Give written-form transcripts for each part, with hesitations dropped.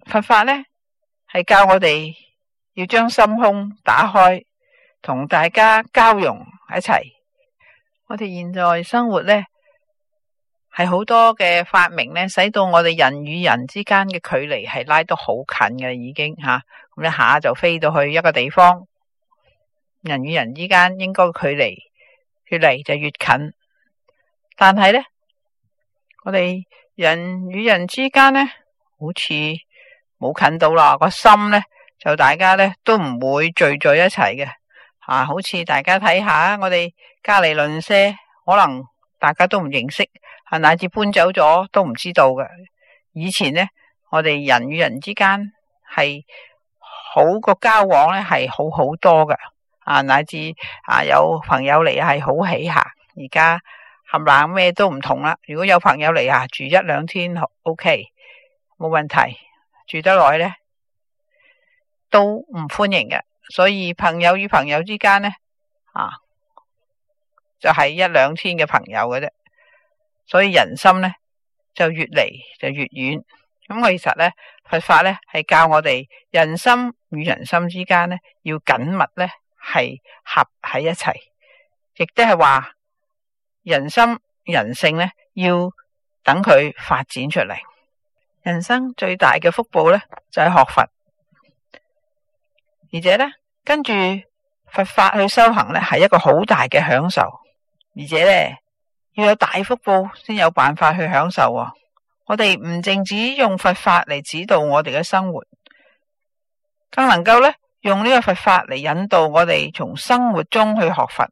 佛法呢係教我哋要將心胸打開，同大家交融一齊。我哋現在生活呢係好多嘅發明呢，使到我哋人與人之間嘅距離係拉得好近嘅，已經吓咁一下就飛到去一個地方。人與人之間應該距離越嚟就越近，但係呢，我哋人與人之間呢，好似冇近到啦，個心呢，就大家呢都唔會聚在一齊嘅。好似大家睇下我哋隔籬鄰舍，可能大家都唔認識，乃至搬走咗都唔知道嘅。以前呢，我哋人與人之間係好個交往呢係好好多嘅，乃至有朋友嚟係好喜下。而家冚唪唥咩都唔同啦。如果有朋友嚟住一兩天 OK， 冇問題，住得耐呢都唔歡迎嘅。所以朋友與朋友之間呢，就係一兩天嘅朋友嘅啫。所以人心呢就越嚟就越遠。咁其實呢，佛法呢係教我哋人心與人心之間呢要緊密呢係合喺一齊，亦都係話人心人性呢要等佢發展出嚟。人生最大嘅福報呢就係學佛，而且呢跟住佛法去修行呢係一個好大嘅享受，而且呢要有大福報先有辦法去享受。我哋唔淨止用佛法嚟指導我哋嘅生活，更能夠呢用呢個佛法嚟引導我哋從生活中去學佛。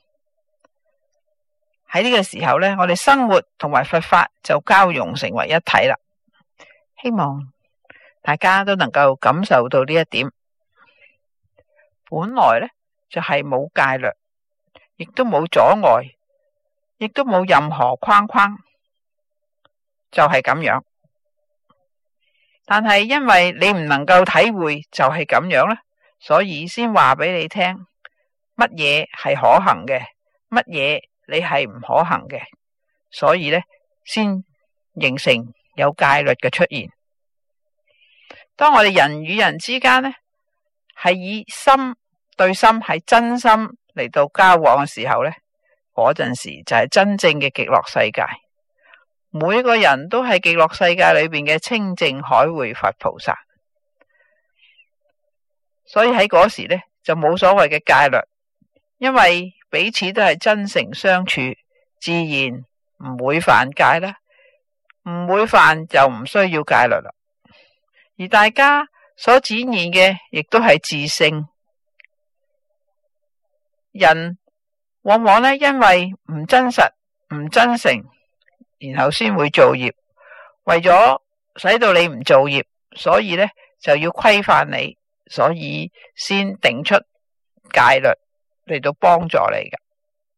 喺呢個時候呢，我哋生活同埋佛法就交融成為一體啦。希望大家都能夠感受到呢一點。本來呢就係冇戒律，亦都冇阻礙，亦都冇任何框框，就係咁樣。但係因為你唔能夠體會就係咁樣呢，所以先話俾你聽乜嘢係可行嘅，乜嘢你係唔可行嘅，所以呢先形成有戒律嘅出現。當我哋人與人之間呢係以心對心，係真心嚟到交往嘅時候呢，嗰陣時就係真正嘅極樂世界。每個人都係極樂世界裏邊嘅清淨海會佛菩薩，所以喺嗰時呢就冇所謂嘅戒律，因為彼此都係真誠相處，自然唔會犯戒啦。唔會犯就唔需要戒律啦。而大家所展現嘅亦都係自性。人往往呢因為唔真實唔真誠，然後先會造業。為咗使到你唔造業，所以呢就要規範你，所以先定出戒律嚟到幫助你嘅。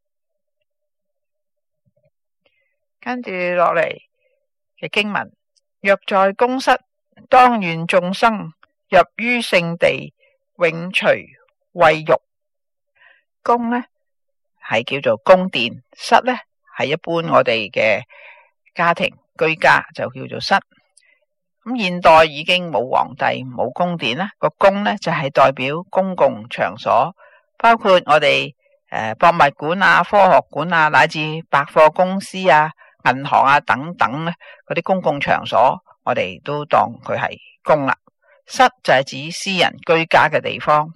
跟住落嚟嘅經文，若在宮室，當願眾生入於聖地，永除穢欲。宮呢係叫做宮殿，室呢係一般我哋嘅家庭居家就叫做室。咁現代已經冇皇帝冇宮殿啦，個宮呢就係代表公共場所，包括我哋博物館啊、科學館啊，乃至百貨公司啊、銀行啊等等咧，嗰啲公共場所我哋都當佢係宮啦。室就係指私人居家嘅地方。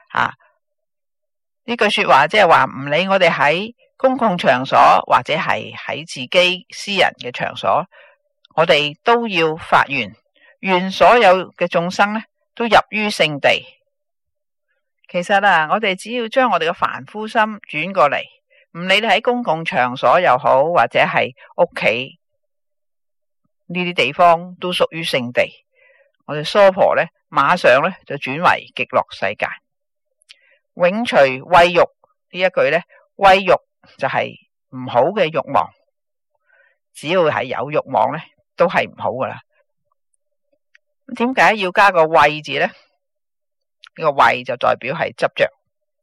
呢句說話即係話，唔理我哋喺公共場所或者係喺自己私人嘅場所，我哋都要發願，願所有嘅眾生咧都入於聖地。其實我哋只要將我哋嘅凡夫心轉過嚟，唔理你喺公共場所又好，或者係屋企呢啲地方都屬於聖地。我哋娑婆咧馬上咧就轉為極樂世界。永除穢欲呢一句呢，穢欲就係唔好嘅欲望，只要係有欲望呢，都係唔好噶啦。點解要加個穢字呢？呢個穢就代表係執着。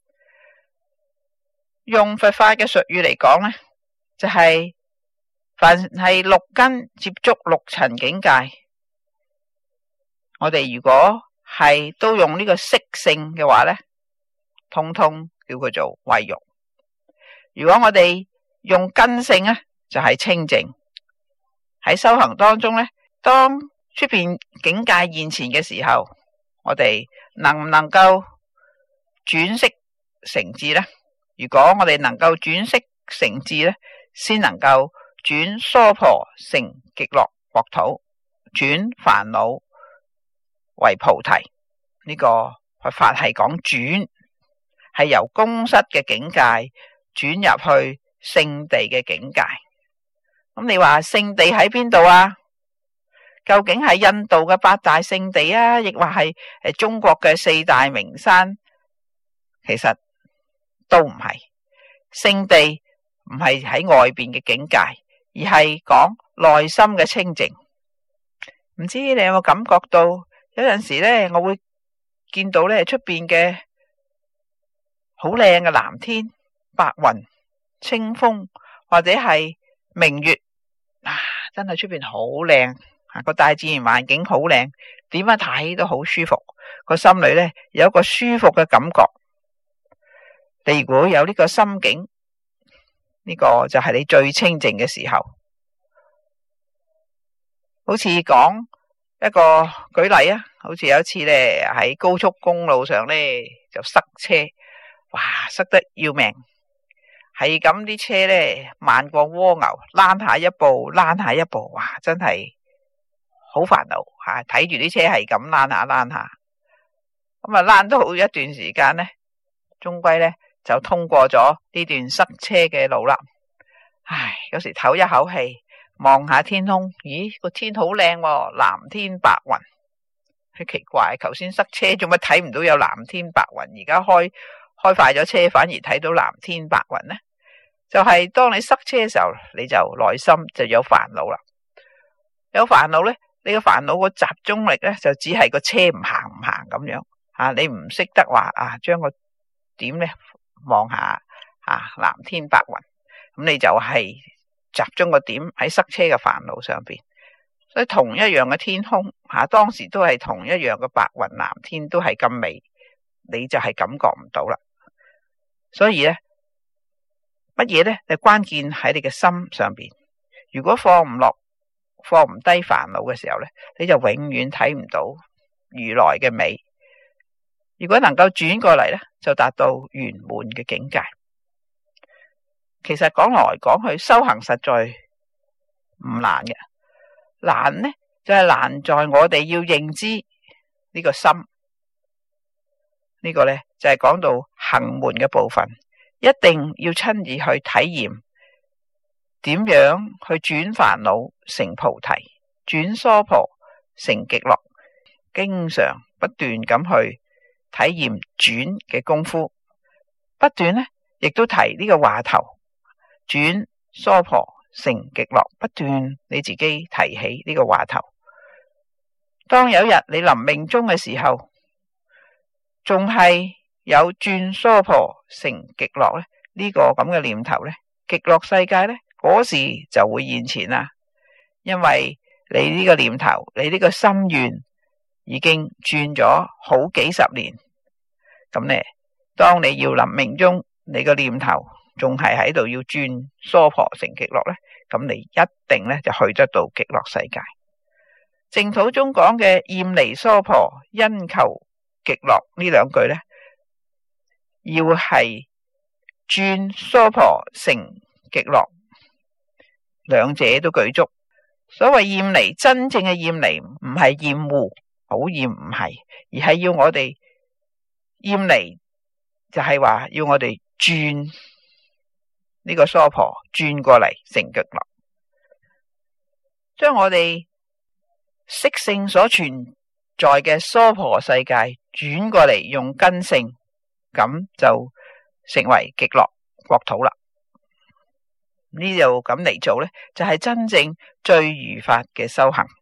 用佛法嘅術語嚟講呢，就係凡係六根接觸六塵境界， 我哋如果係都用呢個色性嘅話呢，通通叫佢做慧欲。如果我哋用根性呢，就係清淨。喺修行當中呢，當出邊境界現前嘅時候，我哋能唔能夠轉識成智呢？如果我哋能夠轉識成智呢，先能夠轉娑婆成極樂國土，轉煩惱為菩提。呢個佛法係講轉，係由公室嘅境界轉入去聖地嘅境界。咁你話聖地喺邊度啊？究竟係印度嘅八大聖地啊，亦或係中國嘅四大名山？其實都唔係。聖地唔係喺外邊嘅境界，而係講內心嘅清淨。唔知你有冇感覺到？有陣時呢，我會見到呢出邊嘅好靚嘅藍天、白雲、清風，或者係明月，真係出邊好靚，個大自然環境好靚，點樣睇都好舒服，個心裏呢有一個舒服嘅感覺。你如果有呢個心境，呢個就係你最清淨嘅時候。好似講一個舉例啊，好似有一次呢，喺高速公路上呢，就塞車，哇，塞得要命，係咁啲車呢，慢過蝸牛，躝下一步躝下一步，哇，真係好煩惱吓！睇住啲車係咁躝下躝下，咁啊躝咗好一段時間呢，終歸呢就通過咗呢段塞車嘅路啦。唉，有時唞一口氣，望下天空，咦，個天好靚喎，藍天白雲。奇怪，頭先塞車做乜睇唔到有藍天白雲？而家開快咗車，反而睇到藍天白雲呢？就係當你塞車嘅時候，你就內心就有煩惱啦。有煩惱呢，你個煩惱個集中力呢，就只係個車唔行咁樣啊！你唔識得話啊，將個點呢望下藍天白雲，咁你就係集中個點喺塞車嘅煩惱上邊。所以同一樣嘅天空當時都係同一樣嘅白雲藍天，都係咁美，你就係感覺唔到啦。所以呢，乜嘢呢？就關鍵喺你嘅心上邊。如果放唔低煩惱嘅時候呢，你就永遠睇唔到如來嘅美。如果能夠轉過嚟呢，就達到圓滿嘅境界。其實講來講去，修行實在唔難嘅。難呢，就係難在我哋要認知呢個心。呢個呢，就係講到行門嘅部分，一定要親自去體驗點樣去轉煩惱成菩提，轉娑婆成極樂。經常不斷咁去體驗轉嘅功夫，不斷呢亦都提呢個話頭，轉娑婆成極樂，不斷你自己提起呢個話頭。當有一日你臨命終嘅時候，仲係有轉娑婆成極樂呢，呢個咁嘅念頭呢，極樂世界呢，嗰時就會現前啦。因為你呢個念頭，你呢個心願已經轉咗好幾十年，咁呢，當你要臨命終，你個念頭仲係喺度要轉娑婆成極樂呢，咁你一定呢就去得到極樂世界。淨土中講嘅厭離娑婆，因求極樂呢兩句呢，要係轉娑婆成極樂，兩者都具足。所謂厭離，真正嘅厭離唔係厭惡，好厭唔係，而係要我哋厭離，就係話要我哋轉呢個娑婆，轉過嚟成極樂，將我哋色性所存在嘅娑婆世界轉過嚟用根性，咁就成為極樂國土啦。呢度咁嚟做呢，就係真正最如法嘅修行。